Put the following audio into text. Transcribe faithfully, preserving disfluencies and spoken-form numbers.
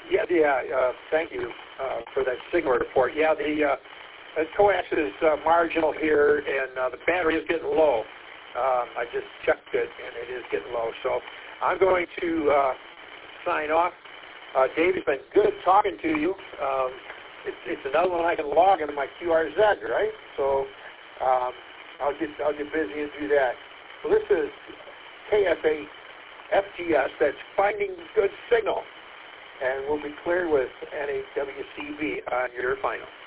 Yeah, yeah. Uh, thank you uh, for that signal report. Yeah, the, uh, the coax is uh, marginal here, and uh, the battery is getting low. Um, I just checked it, and it is getting low. So I'm going to uh, sign off. Uh, Dave, it's been good talking to you. Um, it's, it's another one I can log into my Q R Z, right? So um, I'll get I'll get busy and do that. So this is K F A F G S. That's finding good signal, and we'll be cleared with N A W C B on your final.